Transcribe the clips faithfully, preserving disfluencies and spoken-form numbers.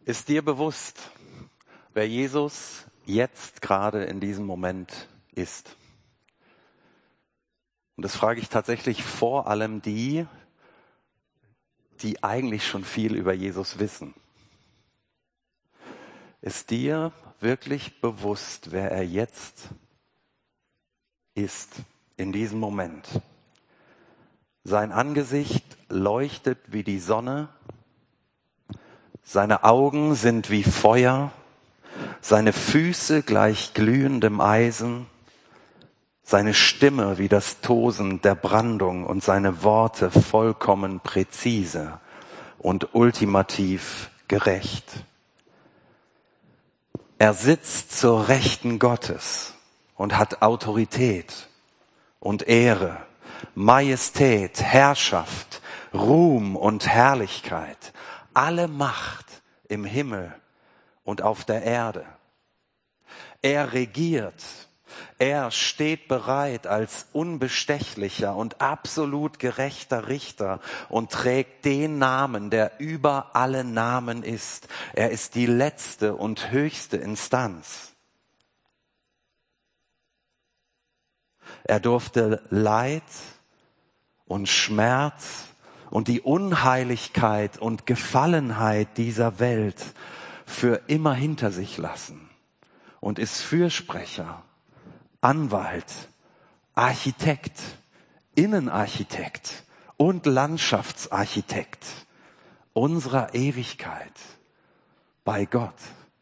Ist dir bewusst, wer Jesus jetzt gerade in diesem Moment ist? Und das frage ich tatsächlich vor allem die, die eigentlich schon viel über Jesus wissen. Ist dir wirklich bewusst, wer er jetzt ist, in diesem Moment? Sein Angesicht leuchtet wie die Sonne, seine Augen sind wie Feuer, seine Füße gleich glühendem Eisen, seine Stimme wie das Tosen der Brandung und seine Worte vollkommen präzise und ultimativ gerecht. Er sitzt zur Rechten Gottes und hat Autorität und Ehre, Majestät, Herrschaft, Ruhm und Herrlichkeit, alle Macht im Himmel und auf der Erde. Er regiert, er steht bereit als unbestechlicher und absolut gerechter Richter und trägt den Namen, der über alle Namen ist. Er ist die letzte und höchste Instanz. Er durfte Leid und Schmerz und die Unheiligkeit und Gefallenheit dieser Welt für immer hinter sich lassen und ist Fürsprecher, Anwalt, Architekt, Innenarchitekt und Landschaftsarchitekt unserer Ewigkeit bei Gott.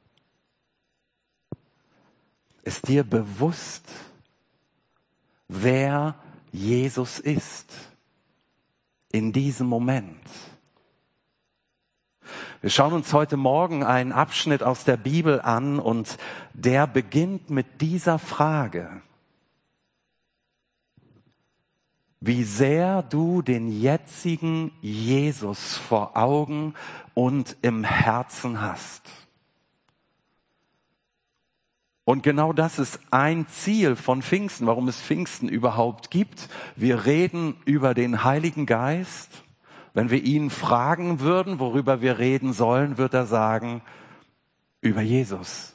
Ist dir bewusst, wer Jesus ist in diesem Moment? Wir schauen uns heute Morgen einen Abschnitt aus der Bibel an und der beginnt mit dieser Frage: Wie sehr du den jetzigen Jesus vor Augen und im Herzen hast. Und genau das ist ein Ziel von Pfingsten, warum es Pfingsten überhaupt gibt. Wir reden über den Heiligen Geist. Wenn wir ihn fragen würden, worüber wir reden sollen, wird er sagen, über Jesus.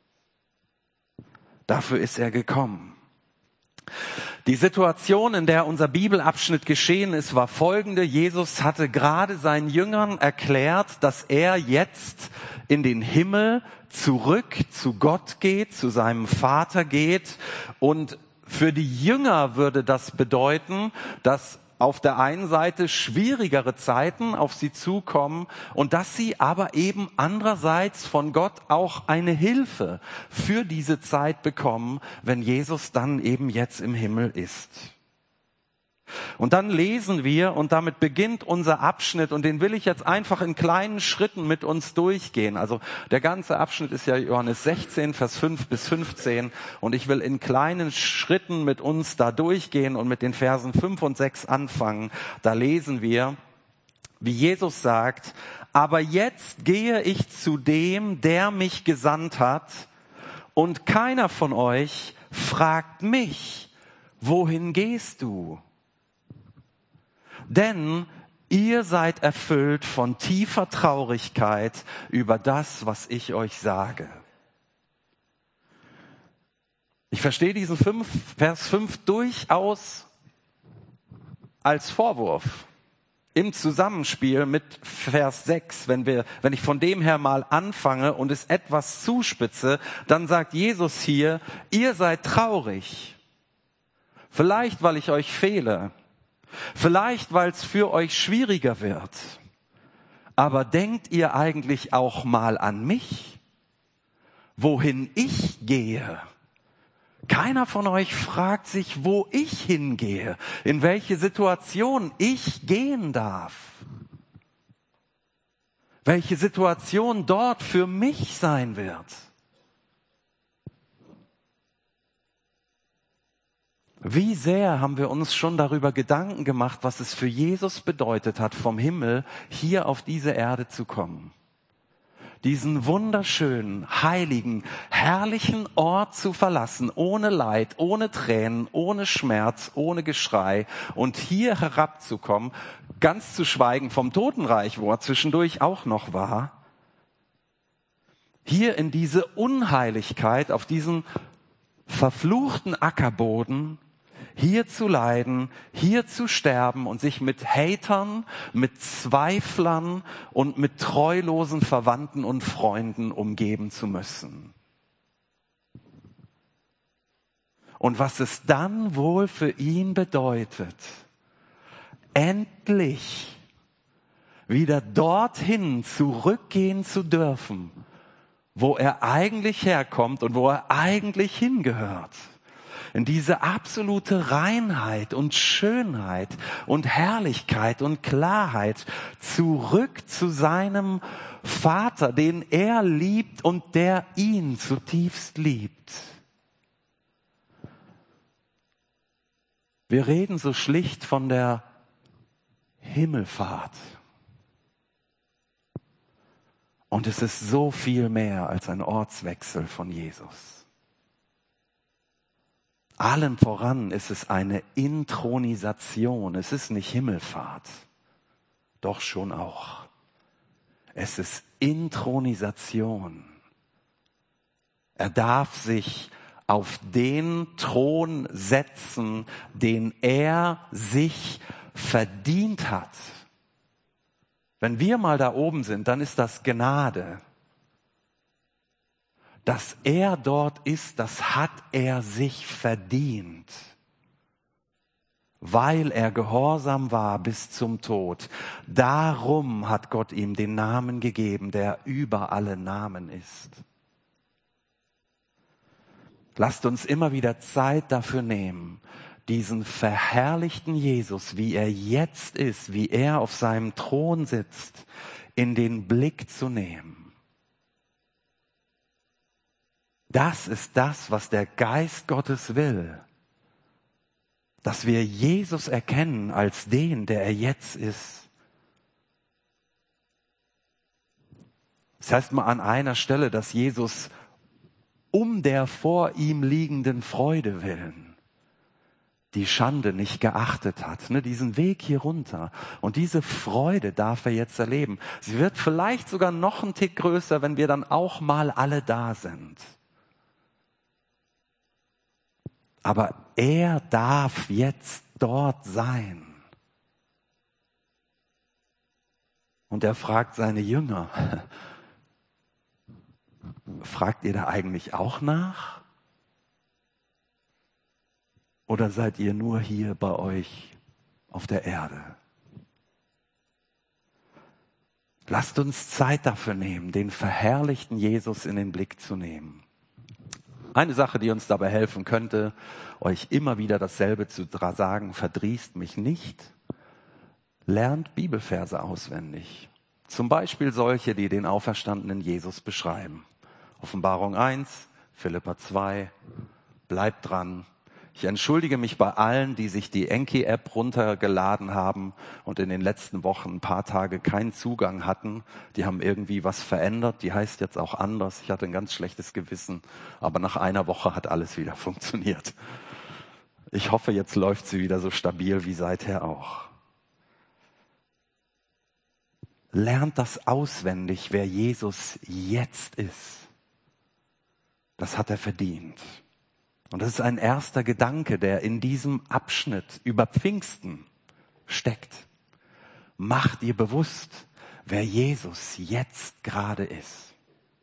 Dafür ist er gekommen. Die Situation, in der unser Bibelabschnitt geschehen ist, war folgende. Jesus hatte gerade seinen Jüngern erklärt, dass er jetzt in den Himmel zurück zu Gott geht, zu seinem Vater geht. Und für die Jünger würde das bedeuten, dass auf der einen Seite schwierigere Zeiten auf sie zukommen und dass sie aber eben andererseits von Gott auch eine Hilfe für diese Zeit bekommen, wenn Jesus dann eben jetzt im Himmel ist. Und dann lesen wir, und damit beginnt unser Abschnitt, und den will ich jetzt einfach in kleinen Schritten mit uns durchgehen. Also der ganze Abschnitt ist ja Johannes sechzehn, Vers fünf bis fünfzehn, und ich will in kleinen Schritten mit uns da durchgehen und mit den Versen fünf und sechs anfangen. Da lesen wir, wie Jesus sagt, aber jetzt gehe ich zu dem, der mich gesandt hat, und keiner von euch fragt mich, wohin gehst du? Denn ihr seid erfüllt von tiefer Traurigkeit über das, was ich euch sage. Ich verstehe diesen fünf, Vers fünf durchaus als Vorwurf im Zusammenspiel mit Vers sechs. Wenn wir, wenn ich von dem her mal anfange und es etwas zuspitze, dann sagt Jesus hier, ihr seid traurig. Vielleicht, weil ich euch fehle. Vielleicht, weil es für euch schwieriger wird. Aber denkt ihr eigentlich auch mal an mich? Wohin ich gehe? Keiner von euch fragt sich, wo ich hingehe, in welche Situation ich gehen darf. Welche Situation dort für mich sein wird. Wie sehr haben wir uns schon darüber Gedanken gemacht, was es für Jesus bedeutet hat, vom Himmel hier auf diese Erde zu kommen. Diesen wunderschönen, heiligen, herrlichen Ort zu verlassen, ohne Leid, ohne Tränen, ohne Schmerz, ohne Geschrei und hier herabzukommen, ganz zu schweigen vom Totenreich, wo er zwischendurch auch noch war, hier in diese Unheiligkeit, auf diesen verfluchten Ackerboden, hier zu leiden, hier zu sterben und sich mit Hatern, mit Zweiflern und mit treulosen Verwandten und Freunden umgeben zu müssen. Und was es dann wohl für ihn bedeutet, endlich wieder dorthin zurückgehen zu dürfen, wo er eigentlich herkommt und wo er eigentlich hingehört. In diese absolute Reinheit und Schönheit und Herrlichkeit und Klarheit, zurück zu seinem Vater, den er liebt und der ihn zutiefst liebt. Wir reden so schlicht von der Himmelfahrt. Und es ist so viel mehr als ein Ortswechsel von Jesus. Allen voran ist es eine Inthronisation. Es ist nicht Himmelfahrt. Doch schon auch. Es ist Inthronisation. Er darf sich auf den Thron setzen, den er sich verdient hat. Wenn wir mal da oben sind, dann ist das Gnade. Dass er dort ist, das hat er sich verdient, weil er gehorsam war bis zum Tod. Darum hat Gott ihm den Namen gegeben, der über alle Namen ist. Lasst uns immer wieder Zeit dafür nehmen, diesen verherrlichten Jesus, wie er jetzt ist, wie er auf seinem Thron sitzt, in den Blick zu nehmen. Das ist das, was der Geist Gottes will. Dass wir Jesus erkennen als den, der er jetzt ist. Das heißt mal an einer Stelle, dass Jesus um der vor ihm liegenden Freude willen die Schande nicht geachtet hat, ne, diesen Weg hier runter. Und diese Freude darf er jetzt erleben. Sie wird vielleicht sogar noch einen Tick größer, wenn wir dann auch mal alle da sind. Aber er darf jetzt dort sein. Und er fragt seine Jünger, fragt ihr da eigentlich auch nach? Oder seid ihr nur hier bei euch auf der Erde? Lasst uns Zeit dafür nehmen, den verherrlichten Jesus in den Blick zu nehmen. Eine Sache, die uns dabei helfen könnte, euch immer wieder dasselbe zu sagen, verdrießt mich nicht. Lernt Bibelverse auswendig. Zum Beispiel solche, die den auferstandenen Jesus beschreiben. Offenbarung eins, Philipper zwei, bleibt dran. Ich entschuldige mich bei allen, die sich die Enki-App runtergeladen haben und in den letzten Wochen ein paar Tage keinen Zugang hatten. Die haben irgendwie was verändert. Die heißt jetzt auch anders. Ich hatte ein ganz schlechtes Gewissen. Aber nach einer Woche hat alles wieder funktioniert. Ich hoffe, jetzt läuft sie wieder so stabil wie seither auch. Lernt das auswendig, wer Jesus jetzt ist. Das hat er verdient. Und das ist ein erster Gedanke, der in diesem Abschnitt über Pfingsten steckt. Mach dir bewusst, wer Jesus jetzt gerade ist.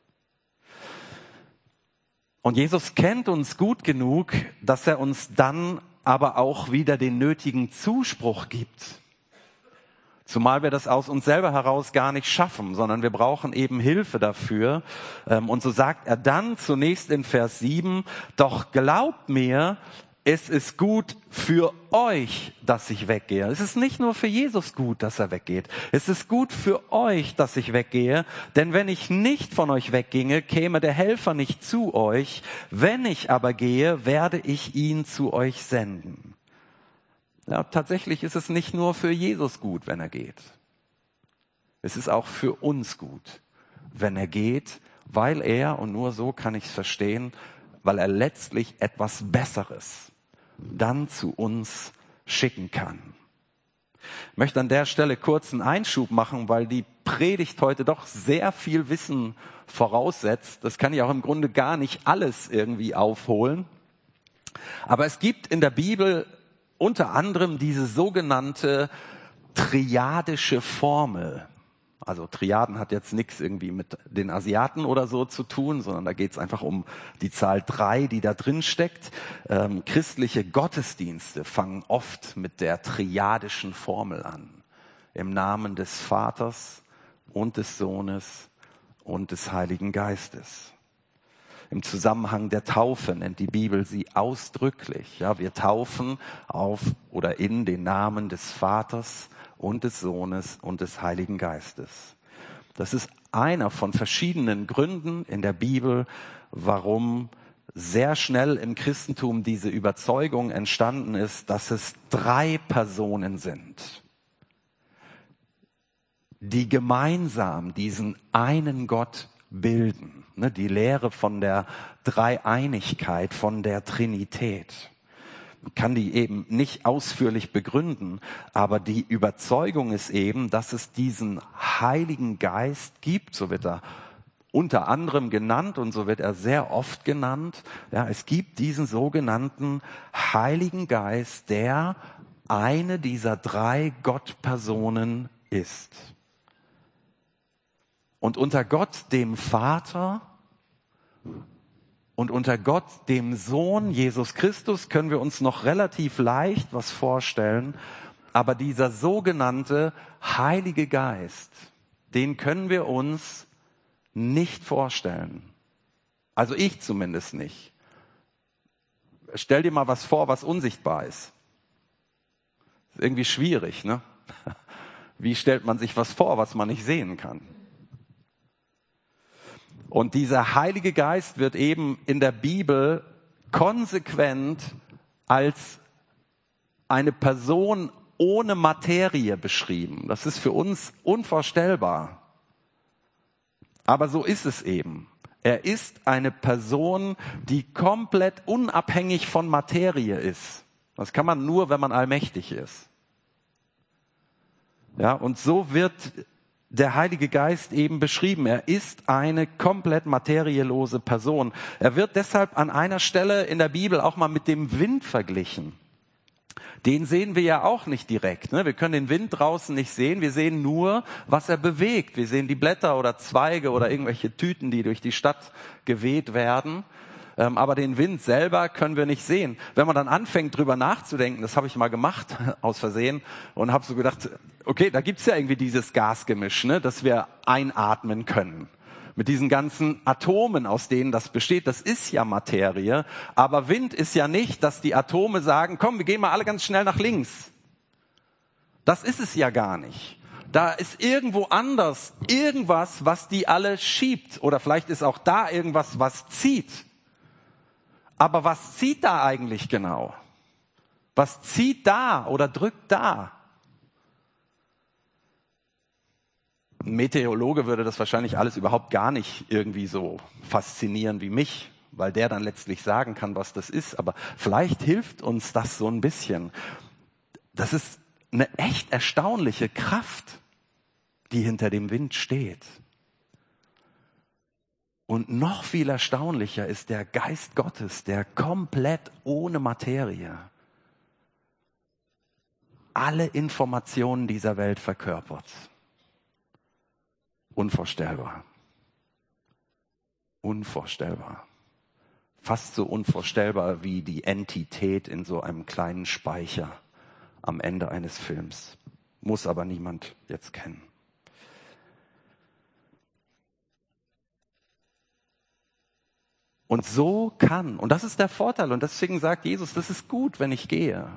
Und Jesus kennt uns gut genug, dass er uns dann aber auch wieder den nötigen Zuspruch gibt. Zumal wir das aus uns selber heraus gar nicht schaffen, sondern wir brauchen eben Hilfe dafür. Und so sagt er dann zunächst in Vers sieben, doch glaubt mir, es ist gut für euch, dass ich weggehe. Es ist nicht nur für Jesus gut, dass er weggeht. Es ist gut für euch, dass ich weggehe. Denn wenn ich nicht von euch wegginge, käme der Helfer nicht zu euch. Wenn ich aber gehe, werde ich ihn zu euch senden. Ja, tatsächlich ist es nicht nur für Jesus gut, wenn er geht. Es ist auch für uns gut, wenn er geht, weil er, und nur so kann ich es verstehen, weil er letztlich etwas Besseres dann zu uns schicken kann. Ich möchte an der Stelle kurz einen Einschub machen, weil die Predigt heute doch sehr viel Wissen voraussetzt. Das kann ich auch im Grunde gar nicht alles irgendwie aufholen. Aber es gibt in der Bibel unter anderem diese sogenannte triadische Formel. Also Triaden hat jetzt nichts irgendwie mit den Asiaten oder so zu tun, sondern da geht es einfach um die Zahl drei, die da drin steckt. Ähm, christliche Gottesdienste fangen oft mit der triadischen Formel an. Im Namen des Vaters und des Sohnes und des Heiligen Geistes. Im Zusammenhang der Taufe nennt die Bibel sie ausdrücklich. Ja, wir taufen auf oder in den Namen des Vaters und des Sohnes und des Heiligen Geistes. Das ist einer von verschiedenen Gründen in der Bibel, warum sehr schnell im Christentum diese Überzeugung entstanden ist, dass es drei Personen sind, die gemeinsam diesen einen Gott bilden. Die Lehre von der Dreieinigkeit, von der Trinität. Man kann die eben nicht ausführlich begründen, aber die Überzeugung ist eben, dass es diesen Heiligen Geist gibt, so wird er unter anderem genannt und so wird er sehr oft genannt. Ja, es gibt diesen sogenannten Heiligen Geist, der eine dieser drei Gottpersonen ist. Und unter Gott, dem Vater, und unter Gott, dem Sohn Jesus Christus, können wir uns noch relativ leicht was vorstellen. Aber dieser sogenannte Heilige Geist, den können wir uns nicht vorstellen. Also ich zumindest nicht. Stell dir mal was vor, was unsichtbar ist. Ist irgendwie schwierig, ne? Wie stellt man sich was vor, was man nicht sehen kann? Und dieser Heilige Geist wird eben in der Bibel konsequent als eine Person ohne Materie beschrieben. Das ist für uns unvorstellbar. Aber so ist es eben. Er ist eine Person, die komplett unabhängig von Materie ist. Das kann man nur, wenn man allmächtig ist. Ja, und so wird der Heilige Geist eben beschrieben. Er ist eine komplett materiellose Person. Er wird deshalb an einer Stelle in der Bibel auch mal mit dem Wind verglichen. Den sehen wir ja auch nicht direkt. Ne? Wir können den Wind draußen nicht sehen. Wir sehen nur, was er bewegt. Wir sehen die Blätter oder Zweige oder irgendwelche Tüten, die durch die Stadt geweht werden. Ähm, aber den Wind selber können wir nicht sehen. Wenn man dann anfängt, drüber nachzudenken, das habe ich mal gemacht, aus Versehen, und habe so gedacht, okay, da gibt's ja irgendwie dieses Gasgemisch, ne, das wir einatmen können. Mit diesen ganzen Atomen, aus denen das besteht, das ist ja Materie. Aber Wind ist ja nicht, dass die Atome sagen, komm, wir gehen mal alle ganz schnell nach links. Das ist es ja gar nicht. Da ist irgendwo anders irgendwas, was die alle schiebt. Oder vielleicht ist auch da irgendwas, was zieht. Aber was zieht da eigentlich genau? Was zieht da oder drückt da? Ein Meteorologe würde das wahrscheinlich alles überhaupt gar nicht irgendwie so faszinieren wie mich, weil der dann letztlich sagen kann, was das ist. Aber vielleicht hilft uns das so ein bisschen. Das ist eine echt erstaunliche Kraft, die hinter dem Wind steht. Und noch viel erstaunlicher ist der Geist Gottes, der komplett ohne Materie alle Informationen dieser Welt verkörpert. Unvorstellbar. Unvorstellbar. Fast so unvorstellbar wie die Entität in so einem kleinen Speicher am Ende eines Films. Muss aber niemand jetzt kennen. Und so kann, und das ist der Vorteil, und deswegen sagt Jesus, das ist gut, wenn ich gehe.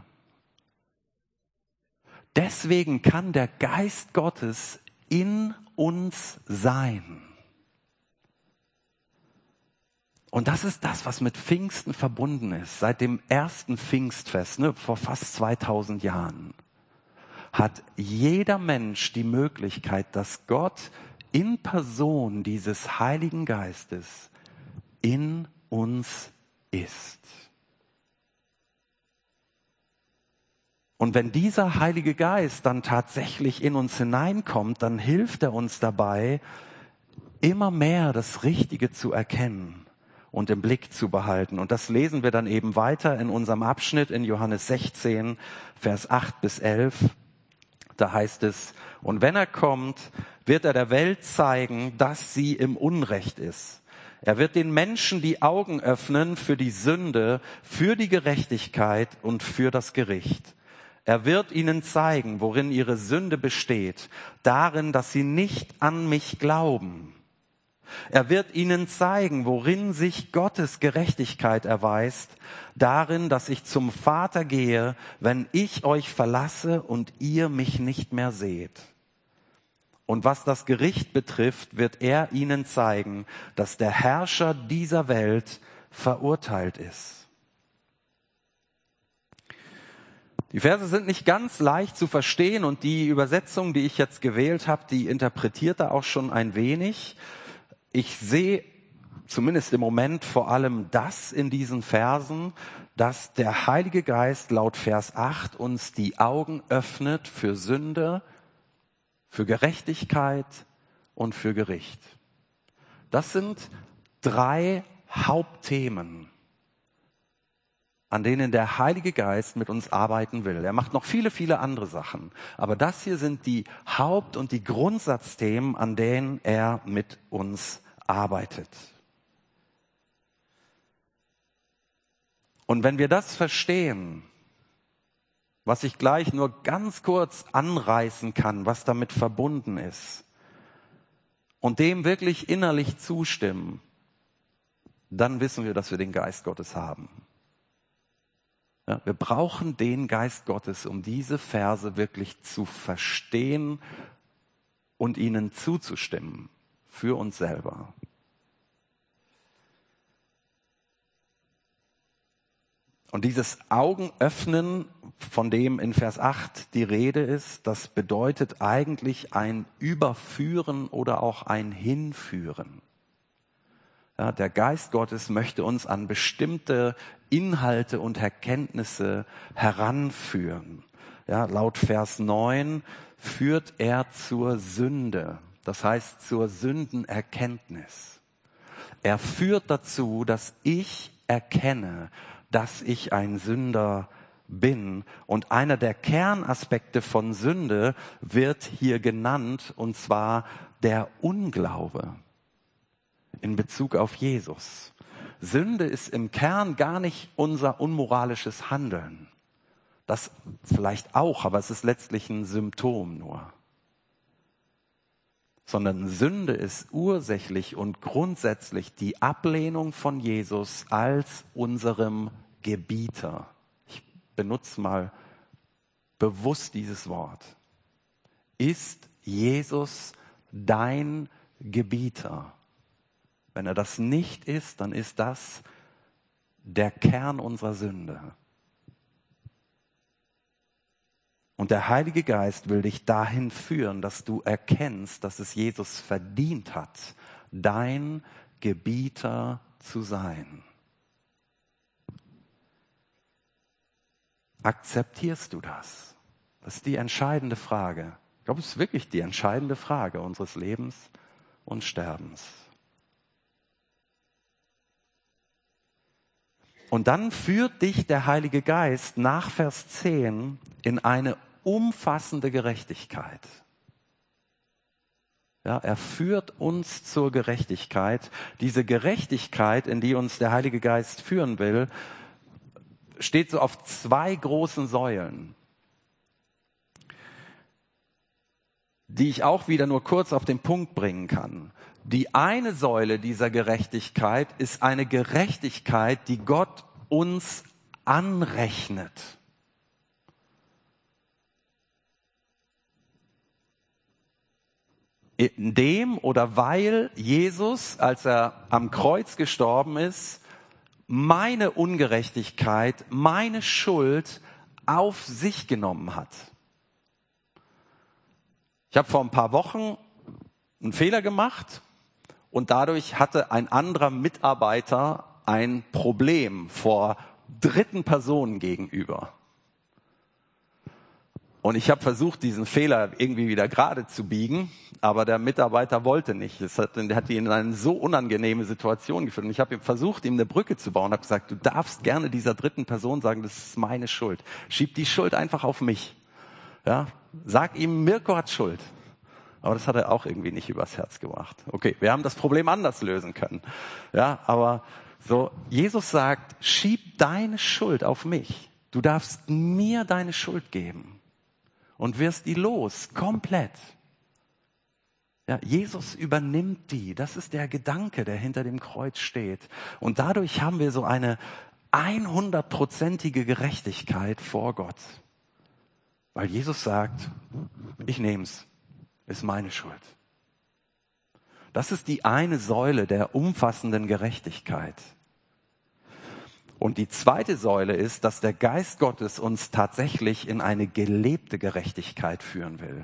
Deswegen kann der Geist Gottes in uns sein. Und das ist das, was mit Pfingsten verbunden ist. Seit dem ersten Pfingstfest, ne, vor fast zweitausend Jahren, hat jeder Mensch die Möglichkeit, dass Gott in Person dieses Heiligen Geistes in uns ist. Und wenn dieser Heilige Geist dann tatsächlich in uns hineinkommt, dann hilft er uns dabei, immer mehr das Richtige zu erkennen und im Blick zu behalten. Und das lesen wir dann eben weiter in unserem Abschnitt in Johannes sechzehn, Vers acht bis elf. Da heißt es, und wenn er kommt, wird er der Welt zeigen, dass sie im Unrecht ist. Er wird den Menschen die Augen öffnen für die Sünde, für die Gerechtigkeit und für das Gericht. Er wird ihnen zeigen, worin ihre Sünde besteht, darin, dass sie nicht an mich glauben. Er wird ihnen zeigen, worin sich Gottes Gerechtigkeit erweist, darin, dass ich zum Vater gehe, wenn ich euch verlasse und ihr mich nicht mehr seht. Und was das Gericht betrifft, wird er ihnen zeigen, dass der Herrscher dieser Welt verurteilt ist. Die Verse sind nicht ganz leicht zu verstehen und die Übersetzung, die ich jetzt gewählt habe, die interpretiert da auch schon ein wenig. Ich sehe zumindest im Moment vor allem das in diesen Versen, dass der Heilige Geist laut Vers acht uns die Augen öffnet für Sünde, für Gerechtigkeit und für Gericht. Das sind drei Hauptthemen, an denen der Heilige Geist mit uns arbeiten will. Er macht noch viele, viele andere Sachen. Aber das hier sind die Haupt- und die Grundsatzthemen, an denen er mit uns arbeitet. Und wenn wir das verstehen, was ich gleich nur ganz kurz anreißen kann, was damit verbunden ist, und dem wirklich innerlich zustimmen, dann wissen wir, dass wir den Geist Gottes haben. Ja, wir brauchen den Geist Gottes, um diese Verse wirklich zu verstehen und ihnen zuzustimmen für uns selber. Und dieses Augenöffnen, von dem in Vers acht die Rede ist, das bedeutet eigentlich ein Überführen oder auch ein Hinführen. Ja, der Geist Gottes möchte uns an bestimmte Inhalte und Erkenntnisse heranführen. Ja, laut Vers neun führt er zur Sünde, das heißt zur Sündenerkenntnis. Er führt dazu, dass ich erkenne, dass ich ein Sünder bin. Und einer der Kernaspekte von Sünde wird hier genannt, und zwar der Unglaube in Bezug auf Jesus. Sünde ist im Kern gar nicht unser unmoralisches Handeln. Das vielleicht auch, aber es ist letztlich ein Symptom nur. Sondern Sünde ist ursächlich und grundsätzlich die Ablehnung von Jesus als unserem Gebieter. Ich benutze mal bewusst dieses Wort. Ist Jesus dein Gebieter? Wenn er das nicht ist, dann ist das der Kern unserer Sünde. Und der Heilige Geist will dich dahin führen, dass du erkennst, dass es Jesus verdient hat, dein Gebieter zu sein. Akzeptierst du das? Das ist die entscheidende Frage. Ich glaube, es ist wirklich die entscheidende Frage unseres Lebens und Sterbens. Und dann führt dich der Heilige Geist nach Vers zehn in eine umfassende Gerechtigkeit. Ja, er führt uns zur Gerechtigkeit. Diese Gerechtigkeit, in die uns der Heilige Geist führen will, steht so auf zwei großen Säulen, die ich auch wieder nur kurz auf den Punkt bringen kann. Die eine Säule dieser Gerechtigkeit ist eine Gerechtigkeit, die Gott uns anrechnet. Indem oder weil Jesus, als er am Kreuz gestorben ist, meine Ungerechtigkeit, meine Schuld auf sich genommen hat. Ich habe vor ein paar Wochen einen Fehler gemacht und dadurch hatte ein anderer Mitarbeiter ein Problem vor dritten Personen gegenüber. Und ich habe versucht, diesen Fehler irgendwie wieder gerade zu biegen, aber der Mitarbeiter wollte nicht. Das hat, der hat ihn in eine so unangenehme Situation geführt. Und ich habe versucht, ihm eine Brücke zu bauen. Habe gesagt, du darfst gerne dieser dritten Person sagen, das ist meine Schuld. Schieb die Schuld einfach auf mich. Ja, sag ihm, Mirko hat Schuld. Aber das hat er auch irgendwie nicht übers Herz gebracht. Okay, wir haben das Problem anders lösen können. Ja, aber so, Jesus sagt, schieb deine Schuld auf mich. Du darfst mir deine Schuld geben. Und wirst die los, komplett. Ja, Jesus übernimmt die. Das ist der Gedanke, der hinter dem Kreuz steht. Und dadurch haben wir so eine hundertprozentige Gerechtigkeit vor Gott. Weil Jesus sagt, ich nehm's, ist meine Schuld. Das ist die eine Säule der umfassenden Gerechtigkeit. Und die zweite Säule ist, dass der Geist Gottes uns tatsächlich in eine gelebte Gerechtigkeit führen will.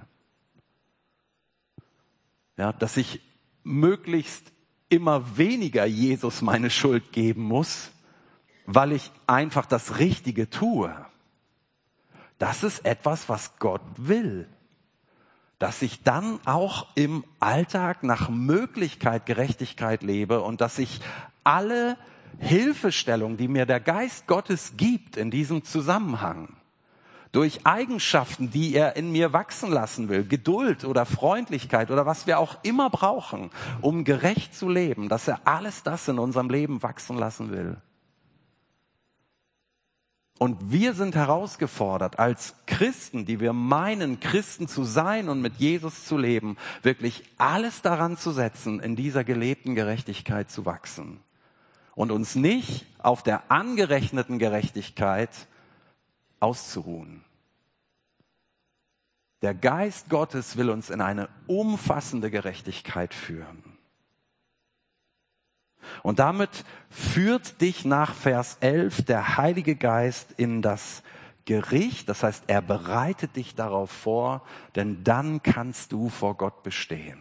Ja, dass ich möglichst immer weniger Jesus meine Schuld geben muss, weil ich einfach das Richtige tue. Das ist etwas, was Gott will. Dass ich dann auch im Alltag nach Möglichkeit Gerechtigkeit lebe und dass ich alle Hilfestellung, die mir der Geist Gottes gibt in diesem Zusammenhang, durch Eigenschaften, die er in mir wachsen lassen will, Geduld oder Freundlichkeit oder was wir auch immer brauchen, um gerecht zu leben, dass er alles das in unserem Leben wachsen lassen will. Und wir sind herausgefordert, als Christen, die wir meinen, Christen zu sein und mit Jesus zu leben, wirklich alles daran zu setzen, in dieser gelebten Gerechtigkeit zu wachsen. Und uns nicht auf der angerechneten Gerechtigkeit auszuruhen. Der Geist Gottes will uns in eine umfassende Gerechtigkeit führen. Und damit führt dich nach Vers elf der Heilige Geist in das Gericht. Das heißt, er bereitet dich darauf vor, denn dann kannst du vor Gott bestehen.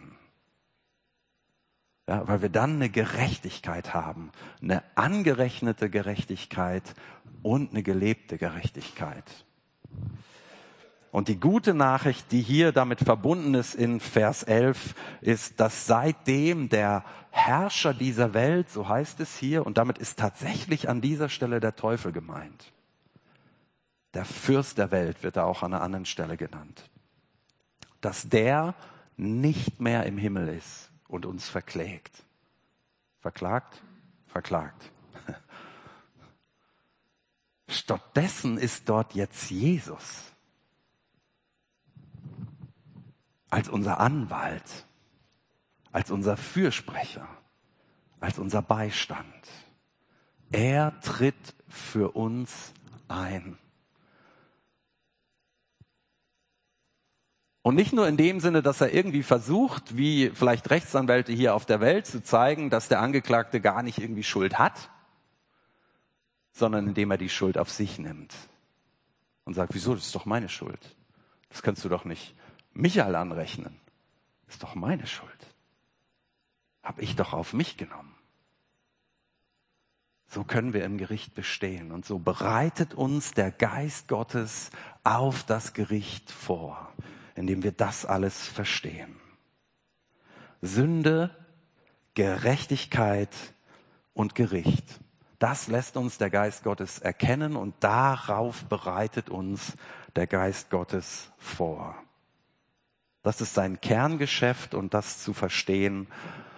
Ja, weil wir dann eine Gerechtigkeit haben, eine angerechnete Gerechtigkeit und eine gelebte Gerechtigkeit. Und die gute Nachricht, die hier damit verbunden ist in Vers elf, ist, dass seitdem der Herrscher dieser Welt, so heißt es hier, und damit ist tatsächlich an dieser Stelle der Teufel gemeint. Der Fürst der Welt wird da auch an einer anderen Stelle genannt. Dass der nicht mehr im Himmel ist und uns verklägt. Verklagt? Verklagt. Stattdessen ist dort jetzt Jesus als unser Anwalt, als unser Fürsprecher, als unser Beistand. Er tritt für uns ein. Und nicht nur in dem Sinne, dass er irgendwie versucht, wie vielleicht Rechtsanwälte hier auf der Welt, zu zeigen, dass der Angeklagte gar nicht irgendwie Schuld hat, sondern indem er die Schuld auf sich nimmt und sagt, wieso, das ist doch meine Schuld. Das kannst du doch nicht Michael anrechnen. Das ist doch meine Schuld. Habe ich doch auf mich genommen. So können wir im Gericht bestehen. Und so bereitet uns der Geist Gottes auf das Gericht vor, indem wir das alles verstehen. Sünde, Gerechtigkeit und Gericht. Das lässt uns der Geist Gottes erkennen und darauf bereitet uns der Geist Gottes vor. Das ist sein Kerngeschäft und das zu verstehen,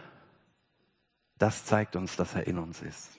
das zeigt uns, dass er in uns ist.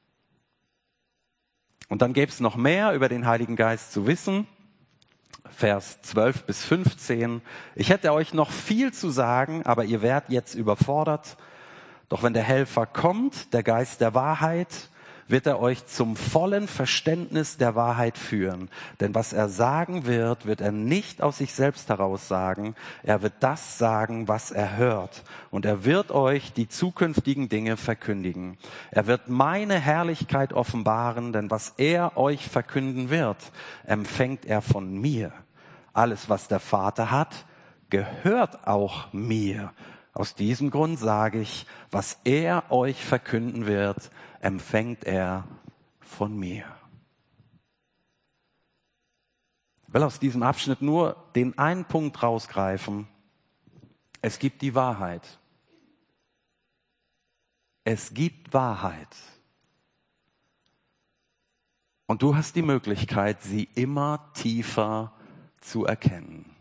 Und dann gäbe es noch mehr über den Heiligen Geist zu wissen. Vers zwölf bis fünfzehn. Ich hätte euch noch viel zu sagen, aber ihr werdet jetzt überfordert. Doch wenn der Helfer kommt, der Geist der Wahrheit, wird er euch zum vollen Verständnis der Wahrheit führen. Denn was er sagen wird, wird er nicht aus sich selbst heraus sagen. Er wird das sagen, was er hört. Und er wird euch die zukünftigen Dinge verkündigen. Er wird meine Herrlichkeit offenbaren, denn was er euch verkünden wird, empfängt er von mir. Alles, was der Vater hat, gehört auch mir. Aus diesem Grund sage ich, was er euch verkünden wird, empfängt er von mir. Ich will aus diesem Abschnitt nur den einen Punkt rausgreifen. Es gibt die Wahrheit. Es gibt Wahrheit. Und du hast die Möglichkeit, sie immer tiefer zu erkennen.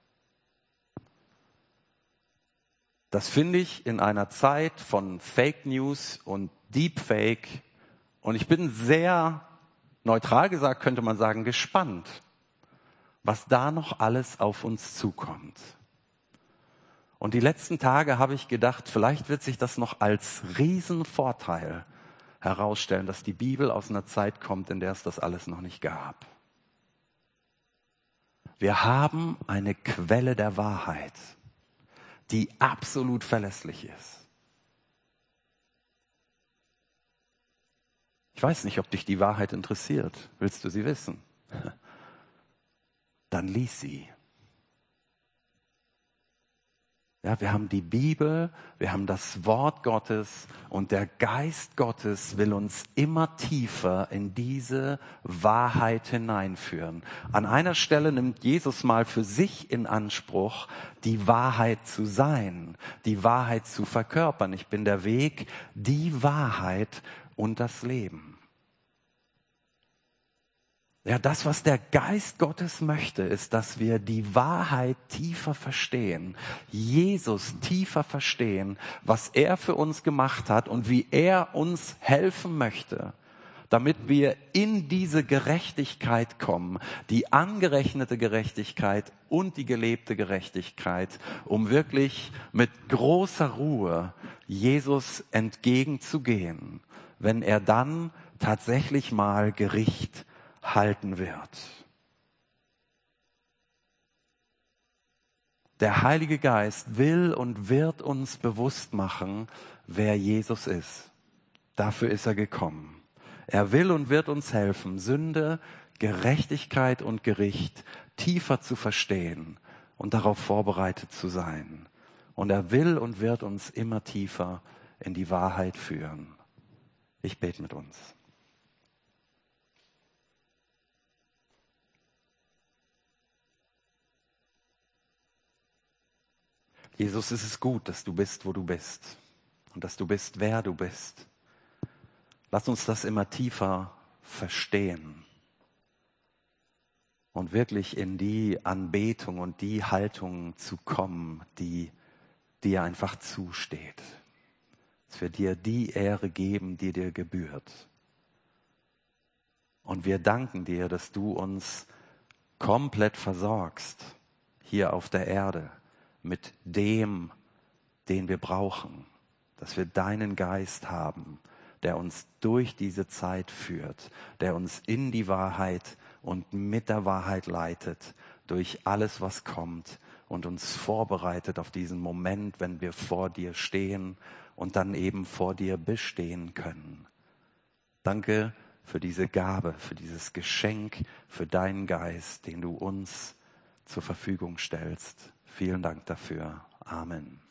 Das finde ich in einer Zeit von Fake News und Deepfake. Und ich bin sehr, neutral gesagt, könnte man sagen, gespannt, was da noch alles auf uns zukommt. Und die letzten Tage habe ich gedacht, vielleicht wird sich das noch als Riesenvorteil herausstellen, dass die Bibel aus einer Zeit kommt, in der es das alles noch nicht gab. Wir haben eine Quelle der Wahrheit, die absolut verlässlich ist. Ich weiß nicht, ob dich die Wahrheit interessiert. Willst du sie wissen? Dann lies sie. Ja, wir haben die Bibel, wir haben das Wort Gottes und der Geist Gottes will uns immer tiefer in diese Wahrheit hineinführen. An einer Stelle nimmt Jesus mal für sich in Anspruch, die Wahrheit zu sein, die Wahrheit zu verkörpern. Ich bin der Weg, die Wahrheit und das Leben. Ja, das, was der Geist Gottes möchte, ist, dass wir die Wahrheit tiefer verstehen, Jesus tiefer verstehen, was er für uns gemacht hat und wie er uns helfen möchte, damit wir in diese Gerechtigkeit kommen, die angerechnete Gerechtigkeit und die gelebte Gerechtigkeit, um wirklich mit großer Ruhe Jesus entgegenzugehen, wenn er dann tatsächlich mal Gericht halten wird. Der Heilige Geist will und wird uns bewusst machen, wer Jesus ist. Dafür ist er gekommen. Er will und wird uns helfen, Sünde, Gerechtigkeit und Gericht tiefer zu verstehen und darauf vorbereitet zu sein. Und er will und wird uns immer tiefer in die Wahrheit führen. Ich bete mit uns. Jesus, es ist gut, dass du bist, wo du bist und dass du bist, wer du bist. Lass uns das immer tiefer verstehen und wirklich in die Anbetung und die Haltung zu kommen, die dir einfach zusteht. Dass wir dir die Ehre geben, die dir gebührt. Und wir danken dir, dass du uns komplett versorgst hier auf der Erde. Mit dem, den wir brauchen, dass wir deinen Geist haben, der uns durch diese Zeit führt, der uns in die Wahrheit und mit der Wahrheit leitet, durch alles, was kommt und uns vorbereitet auf diesen Moment, wenn wir vor dir stehen und dann eben vor dir bestehen können. Danke für diese Gabe, für dieses Geschenk, für deinen Geist, den du uns zur Verfügung stellst. Vielen Dank dafür. Amen.